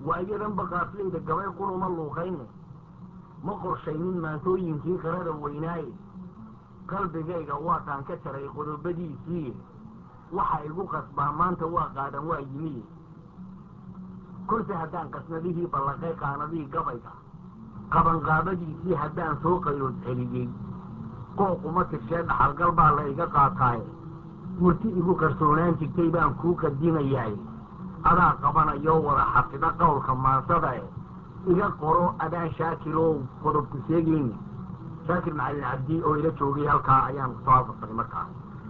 وأيضا بقى في ليدة قبل يقولوا مالو خيني مقر شينين ما توين كي قرار ويناي قلبي جاي قواتان كتر يقولوا بدي فيه waxa igu qasbaa maanta waa qaadan waa yimi kursi haddaan qasnadihii ballaqay qaanadihii gabayga qabanqaabadiisii haddaan soo qayood celiyey qooquma tirshee dhaxalgal baa la iga qaataaye murti igu qarsoonaan jirtay baan kuu qadimayaay adaa qabanayoo wada xafida qowlka maansadae iga qoro adaan shaakirow qodobku sheegayni shaakir macalin cabdi oo ila joogay halkaa ayaan kusoo afasaray markaas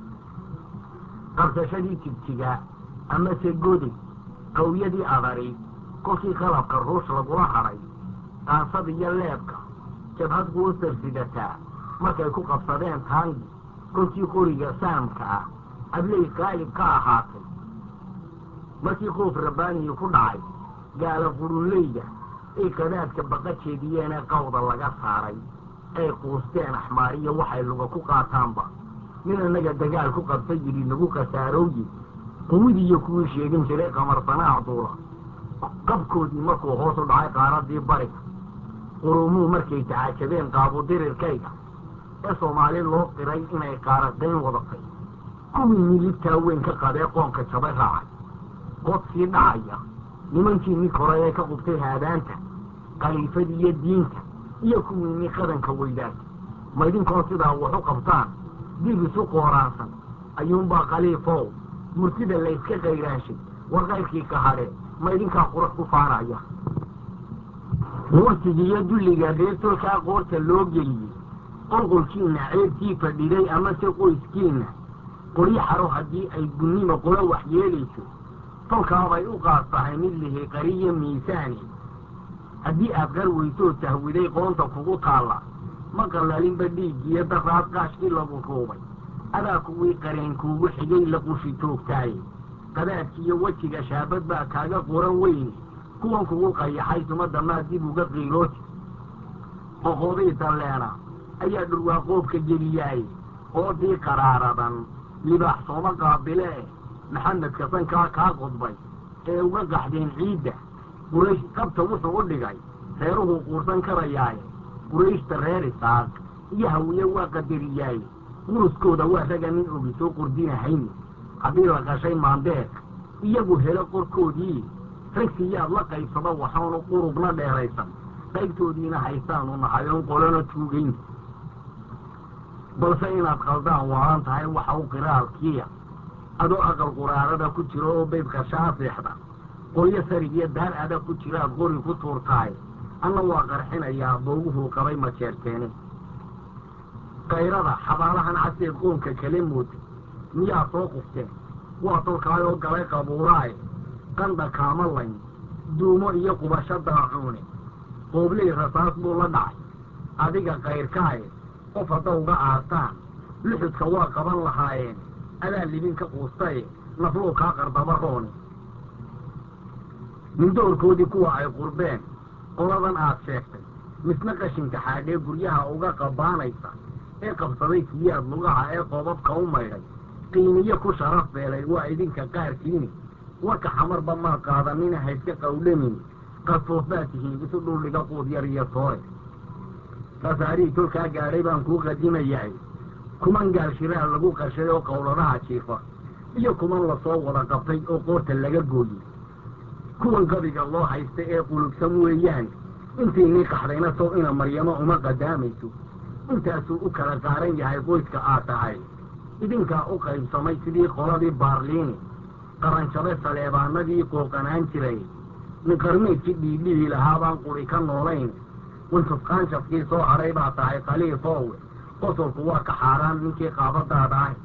qabsashadii jigjiga amase goday qawyadii adari kolkii qalabka ruush lagula hadhay qaansada iyo leebka jabhad quusar sidataa markay ku qabsadeen taangi kolkii qoriga saamka ah abley qaalib ka ahaatay markii qoof rabbaanihii ku dhacay gaala qurunleyda ay qadaadka baqa jeediyeenee qawda laga saaray ay quusteen axmaariya waxay luga ku qaataanba nin annaga dagaal ku qabtay yidhi nagu khasaarowye quwidiiyo kuwii sheegin jiray qamarsanaa duula qabkoodii markuu hoos u dhacay qaaradii bariga qurumuu markay tacaajabeen qaabudirirkayga ee soomaali loo qiray inay qaaradayn wadatay kuwii milibtaa weyn ka qadee qoonka jabay raacay qod sii dhacaya nimankii nin koray ee ka qubtay haadaanta khaliifadii iyo diinta iyo kuwii nin qadanka weydaatay maydinkoon sidaa wax u qabtaan dib isu qooraansan ayuunbaa khaliifow murtida layska qayraanshay war qayrkii ka hadhee ma idinkaa qurux ku faanaya murtigiiyo dulliga reertolkaa qoorta loo geliyey qolqolkiinna ceebtii fadhiday amase qoyskiinna qoryo xaro haddii ay gunnima qolo wax yeelayso tolkaabay u qaas tahay mid lihi qariyo miisaani haddii aad qar weysoo tahwiday qoonta kugu taalla ma qallalinba dhiiggiiyo daraad qaashkii lagu ruubay adaa kuwii qareen kuugu xigay la qushi toogtaaye qadaadkiiyo wejiga shaabad baa kaaga qoran weyne kuwan kugu qayaxay sumadda maa dib uga qiilooti qoqoodii dalleena ayaa dhurwaaqoobka geliyaaye oodii qaraaradan libaax sooma qaabilee maxamedka sankaa kaa qodbay ee uga qaxdeen ciidda quraysh qabta wuxuu u dhigay reeruhuu quursan karayaaye qurayshta reer isaaq iyo hawiye waa qadariyaaye quruskooda waa raga nin ogi soo qordinahayni haddii la qashay maandeeq iyagu helo qorkoodii ragsiyaad la qaybsado waxaanu qurubna dheeraysan qaybtoodiina haystaanu nahay oon qolona tuugayn balse inaad qaldaan waalan tahay waxa u qiraalkiiya adoo aqal quraarada ku jiro oo baydka shaafiixda qolyo sarig iyo daar adag ku jiraad qori ku tuurtaay anna waa qarxinayaa booguhuu qabay ma jeerteene kayrada xabaalahan caseed qoonka kale mootay miyaa soo qufteen waa tolkaayoo galay qabuuraaye qandha kaama layn duumo iyo qubasho daacuune qoobley rasaas buu la dhacay adiga kayrkaaye qof hadda uga aartaan luxudka waa qaban lahaayeen adaa libin ka quustaye nafluu kaa qardaba rooni mindoorkoodii kuwa ay qurbeen qoladan aad sheegtay misna qashinka xaadhee guryaha uga qabaanaysa ee qabsaday siyaad lugaha ee qoobabka u maydhay qiimiyo ku sharaf beelay waa idinka qaarkiini warka xamarba maad qaadanina hayska qawdhamin qasfoof baad tihiin isu dhuldhiga quud yar iyo toore kasaarihii tolkaa gaadhay baan kuu qadimayahay kuman gaal shiraha lagu qashay oo qowladaha jiifa iyo kuman lasoo wada qabtay oo qoorta laga gooyey kuwan gabiga loo haysta ee qulubsan weeyaan intii nin qaxdayna sow ina maryamo uma qadaamayso intaasuu u kala qaaran yahay qoyska aad tahay idinkaa u qaybsamay sidii qoladii baarliini qaranjabe saleebaanadii qooqanaan jiray nin qarmeedkii dhiidhihi lahaa baan quri ka noolayn wintufqaanshafkii soo hadhay baa tahay khaliifoowe qosolku waa ka xaaraan ninkii qaabadaada ah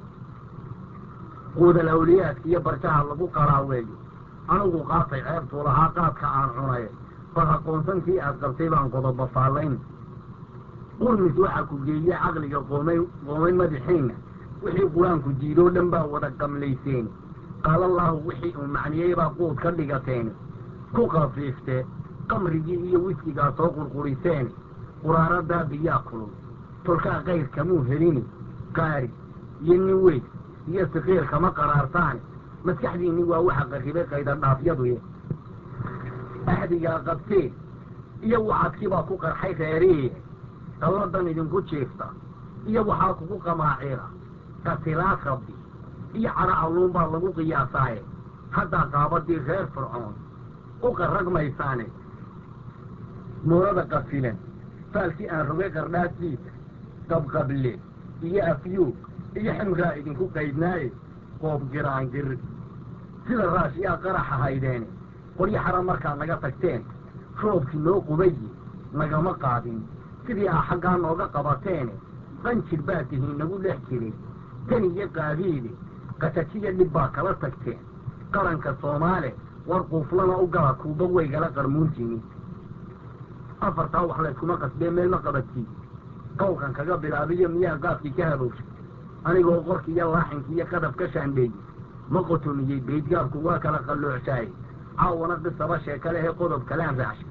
quudal awliyaadka iyo barjaha lagu qaraaweeyo anigu qaatay ceebtuu lahaa qaadka aan cunay bal aqoonsankii aad qabtay baan qodoba faallayn qurmis waxaa ku geeyey caqliga qoomay madaxiinna wixii qur-aanku diidoo dhan baa wada qamlayseen qaalallaahu wixii uu macniyey baa quud ka dhigateen ku qafiiftee qamrigii iyo wiskigaa soo qurquriseen quraaradaa biyaa kulul tolkaa qayr kamuu helini qaari iyo nin weyn iyo sikiir kama qaraartaani maskaxdiinni waa waxa qarribay qaydadhaafyaduye أهدي قبتين يوحد كبا كوكر حيث يريه قلدن إذن كتشيفتا يوحا كوكا معيرا قتلات خبدي يعرى اللون بالغو قياساي حتى قابدي غير فرعون كوكر رقم إيساني مورد قتلين فالكي أن روي قردات ليت قبلي إيا أفيوك إيا حمقا إذن كوكا إذناي قوب جران جر سيد الراس يا قرح هايداني قولي حرام مركا نغا تكتين روبكي نو قبي نغا مقادين سيدي أحقا نوغا قبطيني قنشر باتهين نقول لحكيلي تاني يقابيلي قتاتيا لباكا لا تكتين قرنك صومالي warquuf lana u gala kuuba weygala qarmuuntiini afartaa wax layskuma qasbee meel ma qabatii qowlkan kaga bilaabiyo miyaa qaadkii ka habooshay anigoo qorki iyo laaxinki iyo qadab ka shaandheeyey ma qotomiyey beydgaabku waa kala qalloocsaayey caawana qisaba sheeka lehee qodob kalaan raacshay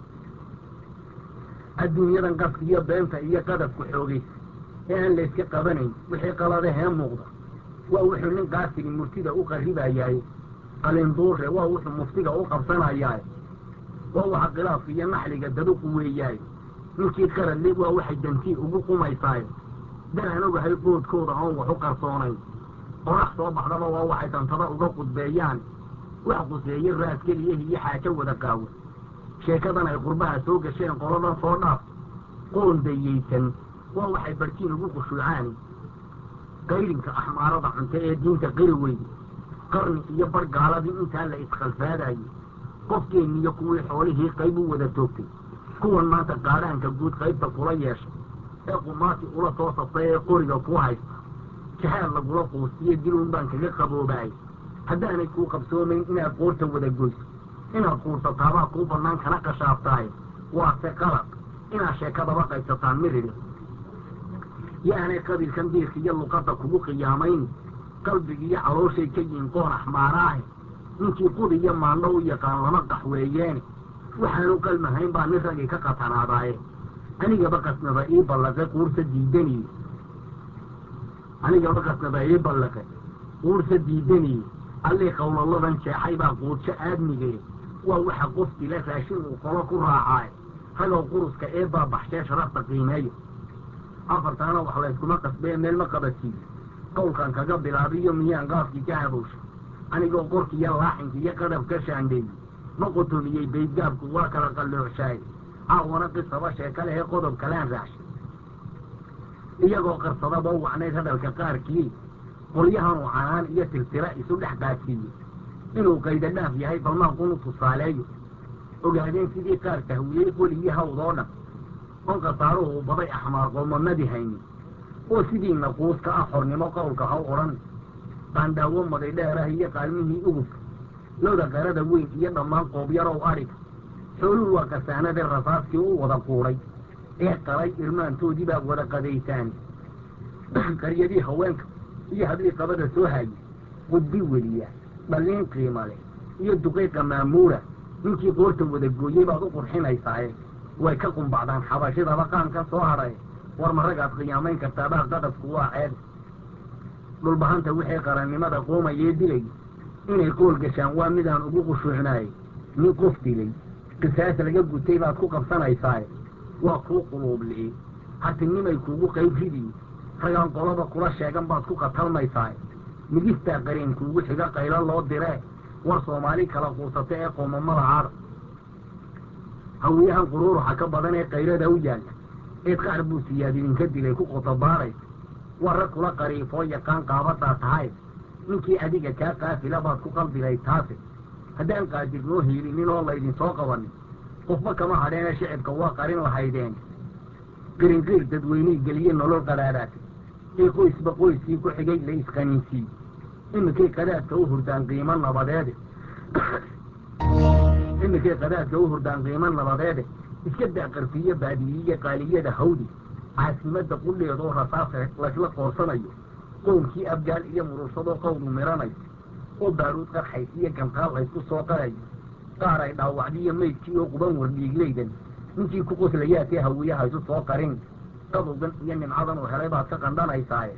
adduunyadan qafki iyo beenta iyo qadabku xoogaysa ee aan layska qabanayn wixii qaladahee muuqda waa wuxuu nin qaasigi murtida u qarribayaaye qalinduure waa wuxuu muftiga u qabsanayaaye waa waxa khilaafka iyo naxliga daduqu weeyaaye ninkii qaradle waa waxay dantii ugu qumaysaaye daraan ogahay qoodkooda oon wax u qarsoonayn qorax soo baxdaba waa waxay dantada uga qudbeeyaan wax quseeye raas keliyahi iyo xaajo wada qaawan sheekadan ay qurbaha soo gasheen qoladan soo dhaaf qoondayeysan waa waxay barhkiin ugu qushuucaani qaylinka axmaarada cunto ee diinta qiri weyne qarni iyo bar gaaladii intaa la iskhalfaadayey qofkeenniiyo kuwii xoolihii qayb u wada toogtay kuwan maanta qaadhaanka guud qaybta kula yeeshay ee qumaati ula soo saftay ee qoriga ku haysta jahaad lagula quustiyo diluun baan kaga qaboobaayay haddaanay kuu qabsoomayn inaad qoorta wada goyso inaad quursataabaa kuu bannaan kana qashaaftaaye waase qalad inaad sheekadaba qaybsataan mirile yaanay qabiilkan diirka iyo luqadda kugu qiyaamayni qalbigiiyo calooshay ka yihin qoon axmaaraahe ninkii qudi iyo maandho u yaqaan lama qaxweeyeene waxaanu qalmahayn baa nin raggii ka qatanaadaaye anigaba qasnaba ii ballaqay quursa diidaniye quursa diidaniye allii qowlaladan jeexay baa quudsho aadmigee waa waxa qof dila raashin uu qolo ku raacaaye ragow quruska ee baabaxshee sharafta qiimeeya afartaana wax layskuma qasbee meel ma qabadsiiyo qowlkan kaga bilaabiyo miyaan qaafkii ka habooshay anigoo qorki iyo laaxinka iyo qadab ka shaandheeyey ma qotomiyey beydgaabku waa kala qalloocshaaye caawana qisaba sheeka lehee qodob kalaan raacshay iyagoo qarsadaba u wacnayd hadalka qaarkii qolyahanuu canaan iyo tirtira isu dhex qaadsiiyey inuu qayda dhaaf yahay balmaanqunu tusaaleeyo ogaadeen sidii qaar tahwiyey qoliyo hawdoo dhan on qasaaruhu uu baday axmaar qoomamadi haynin oo sidii naquuska ah xornimo qowlka haw odhan qaandhaawo maday dheerah iyo qaalmihii ugubka lowda qarada weyn iyo dhammaan qoobyarow adhiga xooluhu waa qasaanadee rasaaskii u wada quudhay ee qalay irmaantoodii baa wada qadaysaani qaryadii haweenka iyo haddii qabada soo hayay qudbi weliya dhalliin qiima leh iyo duqayqa maamuura ninkii qoorta wada gooyey baad u qurxinaysaaye way ka qumbacdaan xabashidaba qaankan soo hadhay war ma ragaad qiyaamayn kartaabaa qadabku waa ceeb dhulbahanta wixii qarannimada quumayee dilay inay qool gashaan waa midaan ugu qushuucnaayey nin qof dilay qisaas laga gutay baad ku qabsanaysaaye waa kuu quluubli'i hatinimay kuugu qayb ridiyi ragaan qolaba kula sheegan baad ku qatalmaysaaye migistaa qareen kuugu xiga qaylo loo diree war soomaali kala quusata ee qoomamada caada hawiyahan quruuruxa ka badan ee qaylada u yaalla eed qaar buu siyaad idinka dilay ku qotobaaraysa waa rag kula qariifoo yaqaan qaabadaa tahay ninkii adiga kaa qaafila baad ku qalbilay taase haddaan qaadir noo hiilinin oo laydinsoo qabanin qofba kama hadheene shicibka waa qarin lahaydeen qirinqiir dadweynihii geliye nolol qadhaadhaatay ee qoysba qoyskii ku xigay la isqaniinsiiyey iminkay qadaadka u hurdaan qiimo nabadeede iska daaqarfiyo baadiyiye qaaliyada hawdi caasimadda qudheedoo rasaas laysla qoorsanayo qowlkii abgaal iyo murursadoo qowdu miranayso oo baaruud qarxays iyo gantaal laysku soo qarayo qaar ay dhaawacdiyo maydkii oo quban wardhiiglaydan ninkii ku qoslayaatee hawiyaha isu soo qarin qadowgan iyo nimcadan oo helay baad ka qandhanaysaaye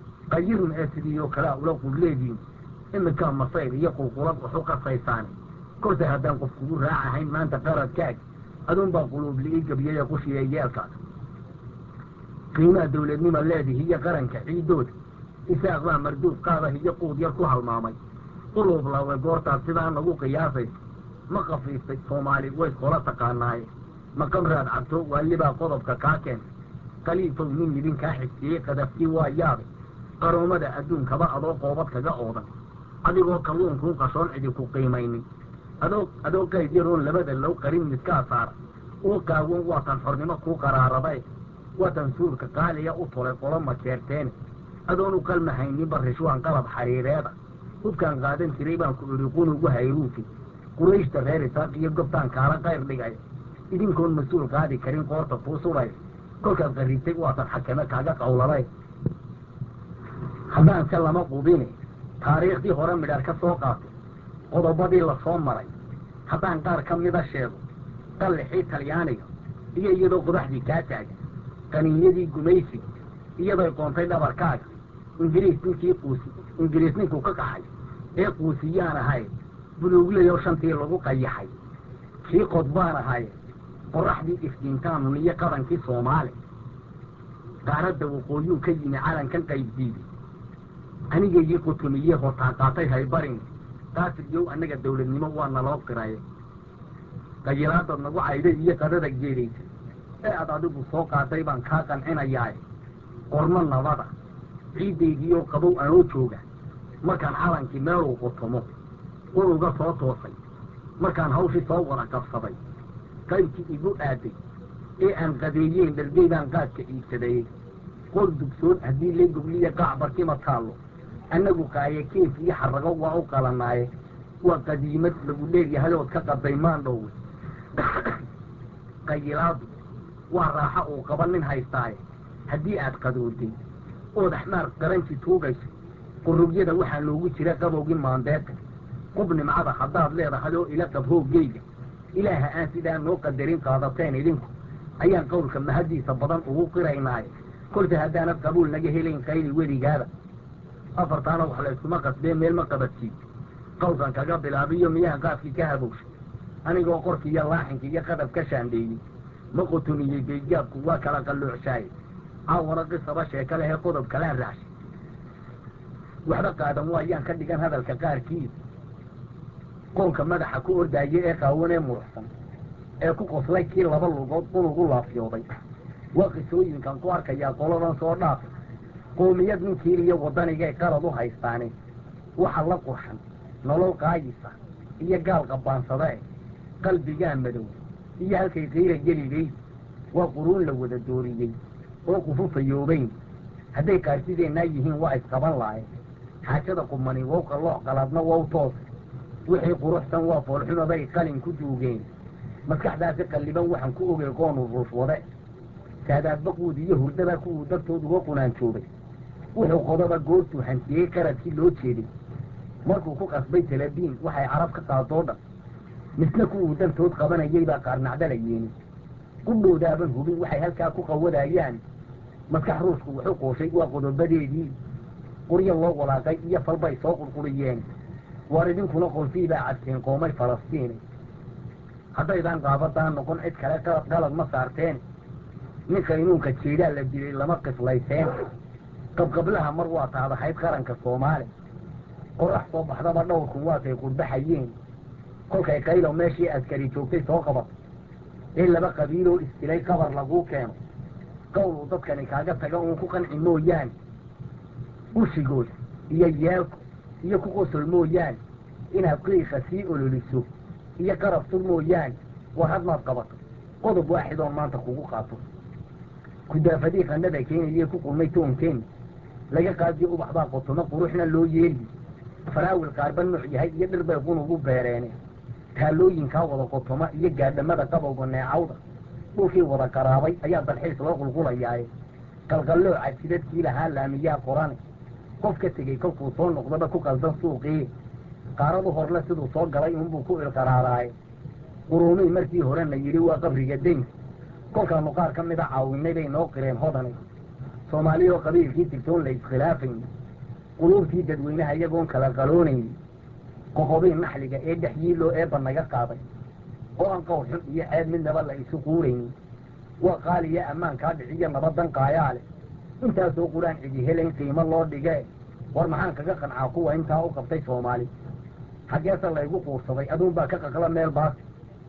qayirun ee sidiioo kalea ula qudleediin iminkaa masayr iyo qulqulad waxu qasaysaane كرت هدان قفكو راعهين ما أنت قرد كاك أدون بقلوب لإيقا بيا قشي يالكاك قيمة دولة نيمة الذي هي قرنك عيدود إساق لا مردود قادة هي قود يركوها المامي قلوب لا وقورتا سيدان لغو قياسي ما قفيستي صومالي ويس قولتا قاناي ما قمراد عبتو واللي با قضبك كاكين قليل فومين يبين كاحسي قدفتي وايابي قرومدا أدون كبا أدو قوبتك قاودا أدو كلون كون قشون عديكو قيميني أدو كيديرون لبدا لو قريم نتكاثار وقاوون وطن حرنما كو قرارباي وطن سورك قالي يا أطولي قلما كيرتين أدونو كلمة هيني برشوان قلب حريريدا وكان قادم تريبان كوريقونو وهيروكي قريش تغيري تاقي يقبطان كالا قير لغاية إذن كون مسؤول قادي كريم قورتا فوسو باي كل كان قريبتك وطن حكمة كاقا قولا باي حدان سلما قوبيني تاريخ دي هورا مداركا سوقاتي قضبادي لصوم مراي حدان قار كم ندا شيغو قال لحي تليانيو إيا يدو قدحدي كاتاج قنينيدي قميسي iyadoo ay qoontay dhabarkaaga ingiriis ninkii quusi ingiriis ninkuu ka kaxay ee quusiyaan ahay buluuglayo shantii lagu qayaxay kii qodbaan ahay qoraxdii iftiintaanu iyo qadankii soomaali qaaradda waqooyuu ka yimi calankan qaybdiidi aniga iyo qutumiye hortaan qaatay haybarin qaasiyow annaga dawladnimo waa naloo qiraye qayilaadad nagu cayday iyo qadada geedaysa ee aad adigu soo qaatay baan kaa qancinayaa qormo nabada ciidaydiioo qabow anoo jooga markaan calankii meeluu qutumo unuga soo toosay markaan hawshii soo wada qabsaday qaybkii igu aaday ee aan qadeeyeen dhargeydaan qaadka iibsadayey qol dugsoon haddii lee gogliya qaac barkima taallo annagu qaaye keef iyo xarrago waa u qalanaaye waa qadiimad lagu leeyahayood ka qaday maandhowe qayilaadu waa raaxo uu qaba nin haystaaye haddii aad qadooday ood axmaar qaranji tuugayso qurugyada waxaa loogu jira qabowgii maandeedka qub nimcada haddaad leedahay oo ila qab hooggeyga ilaaha aan sidaa noo qadarin qaadateen idinku ayaan qowlka mahadiisa badan ugu qiraynaaye kolta haddaanad qabuul naga helayn qayli weligaada afartaana wax la yskuma qasbee meel ma qabadsiid qowlkan kaga bilaabiyo miyaan qaadkii ka habowshay anigoo qorki iyo laaxinka iyo qadab ka shaandheeyey ma qutuniyey beydgaabku waa kala qalluucshaayey caawana qisaba sheeka lehee qodob kalaa raashay waxba qaadan waayaan ka dhigan hadalka qaarkiisa qoonka madaxa ku ordaaye ee qaawan ee muruxsan ee ku qoslay kii laba lugood unugu laafyooday waa qisooyinkan ku arkayaa qoladan soo dhaafay qoomiyad ninkii iyo waddanigay qalad u haystaane waxa la qurxan nolol qaayisa iyo gaal qabbaansada eh qalbigaa madow iyo halkay qiira geligayd waa quruun la wada dooriyey oo qufufayoobayn hadday qaarsideennaa yihiin waa isqaban lahaye xaajada qumani wow qallooc qaladna wow toos wixii quruxsan waa foolxumaday qalin ku duugeen maskaxdaasi qalliban waxaan ku ogey qoonu ruushwade saadaadba quud iyo hurdaba kuwuu dartood uga qunaanjoobay wuxuu qodoba goortuu hantiyey qaradkii loo jeeday markuu ku qasbay talabiin waxay carab ka qaadoo dhan misna kuwuu dantood qabanayay baa qaarnacdalayeeni qudhoodaaban hubin waxay halkaa ku qawadayaan maskax ruushku wuxuu qooshay waa qodobadeedii quryo loo walaaqay iyo falbay soo qurquriyeen waar idinkuna qolfii baa cadkeen qoomay falastiini haddaydaan qaabadaan noqon cid kale qalad ma saarteen nin qaynuunka jeedaa la dilay lama qiflayseen qabqablaha mar waa taadahayd qaranka soomaali qorax soo baxdaba dhowrkun waatay qurbaxayeen kolkay qaylo meeshii askari joogtay soo qabato ee laba qabiiloo isdilay qabar laguu keeno qowl uu dadkani kaaga taga uun ku qanci mooyaane ushigooda iyo yeelku iyo ku qosol mooyaane inaad qiiqa sii ololiso iyo qarabtur mooyaane war hadmaad qabato qodob waaxidoon maanta kugu qaato kudaafadii qannada keenayee ku qulmay toonkeeni laga qaadiyo ubax baa qotomo quruxna loo yeeli faraawil qaarba nooc yahay iyo dhir bay qunugu beereene taalooyinkaa wada qotoma iyo gaadhamada qabowga neecawda dhulkii wada qaraabay ayaa dalxiis loo qulqulayaaye qalqallooca jidadkii lahaa laamiyaa qorane qof ka tegey kolkuu soo noqdaba ku qaldan suuqii qaaradu horle siduu soo galay unbuu ku ilqaraaraaye quruumii markii horena yidhi waa qabriga daynka kolkaanu qaar ka mida caawinay bay noo qireen hodanay soomaaliyoo qabiilkii tigtoon la iskhilaafayn quluubtii dadweynaha iyagoon kala qaloonayn qoqobiin naxliga ee dhex yiiloo eebba naga qaaday oo aan qowl xun iyo ceeb midnaba la isu quuraynin waa qaaliya ammaankaa dhiciyo nabadan qaayaa leh intaasoo qur-aan cidi helayn qiimo loo dhigee war maxaan kaga qancaa kuwa intaa u qabtay soomaali xaggeese laygu quursaday aduunbaa ka qaqla meel baasi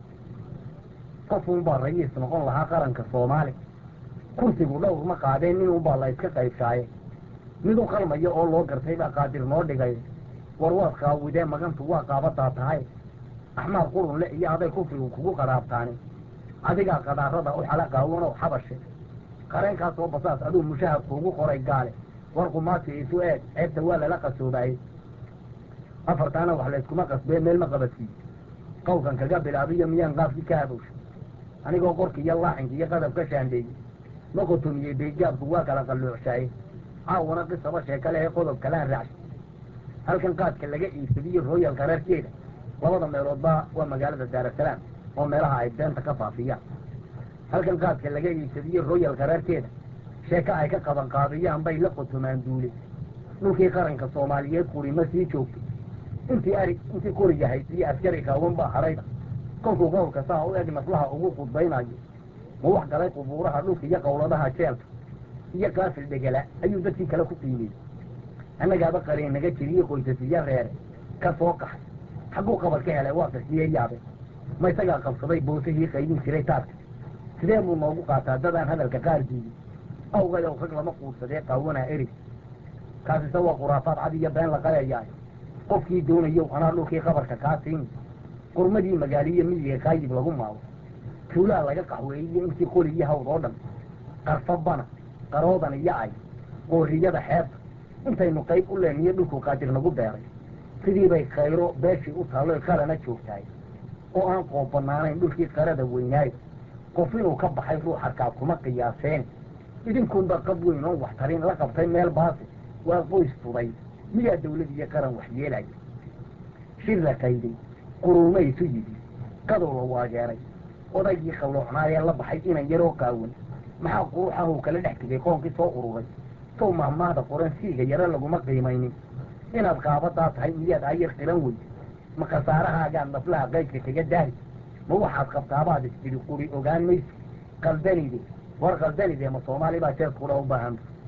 qofuunbaa rayiis noqon lahaa qaranka soomaali kursigu dhowr ma qaadeen ninunbaa la iska qaybshaaye mid u qalmaya oo loo gartay baa qaadir noo dhigay war waad qaawidee magantu waa qaabadaa tahay axmaar qurun le iyo aday kufrigu kugu qaraabtaani adigaa qadaarada u xala qaawanow xabashe qareenkaasoo basaas aduu mushahad kuugu qoray gaale war qumaasi isu eeg ceebta waa lala qasoobaayey afartaana wax layskuma qasbee meel ma qabadsiiyo qawlkan kaga bilaabiyo miyaan qaafkii ka habowsha anigoo qorki iyo laaxinka iyo qadab ka shaandheeyey ma qotomiyey baygaabku waa kala qalluucshaye caawana qisaba sheeka lehe qodob kalaan raacshay halkan qaadka laga iibsadiyo rooyal qaraarkeeda labada meeloodba waa magaalada daarasalaam oo meelaha ay beenta ka faafiyaan halkan qaadka laga iibsadiyo royal qaraarkeeda sheeko ay ka qaban qaadiyaan bay la qotomaan duule dhulkii qaranka soomaaliyeed quri ma sii joogto intii qoriga haysiyo askari qaawan baa hadhayda kolkuu qowlka saa u eg naflaha ugu qudbaynayo ma wax galay qubuuraha dhulka iyo qowladaha jeelka iyo qaafil dhegala ayuu dadkii kale ku qiimiyey annagaaba qareen naga jiriyo qoysasiyo reere ka soo qaxay xagguu qabar ka helay waa qisiye yaabe ma isagaa qabsaday boosihii qaydin jiray taarka sidee buu noogu qaataa dadaan hadalka qaar diiday awgayow rag lama quursadee qaawanaa erig kaasise waa khuraafaad cad iyo been la qalayaay qofkii doonayow anaa dhulkii qabarka kaa siini qurmadii magaaliyo miyiga kaayib lagu maalo tuulaa laga qaxweeyey intii qoli iyo hawd oo dhan qarfabana qaroodan iyo ay qooriyada xeebta intaynu qayb u leeniyo dhulku qaadir nagu beeray sidii bay khayro beeshii u taalloy qalana joogtahay oo aan qoob bannaanayn dhulkii qarada weynaayo qof inuu ka baxay ruux arkaa kuma qiyaaseen idinkunba qab weyn oon wax tarin la qabtay meel baasi waa qoys fuday miyaa dawlad iyo qaran wax yeelaya shir la qayday quruumaysu yidhi qadow la waageeray odaygii qawlocnaayee la baxay inan yaroo qaawan maxaa quruxahuu kala dhex tegay qoonkii soo ururay sow mahmaahda qoran siiga yaro laguma qiimaynin inaad qaabadaa tahay miyaad ayar qilan weyda ma khasaarahaagaad naflaha qaydka kaga daari ma waxaad qabtaabaad isjiri quri ogaan maysi qaldanide war qaldanide ma soomaali baa jees qura u baahan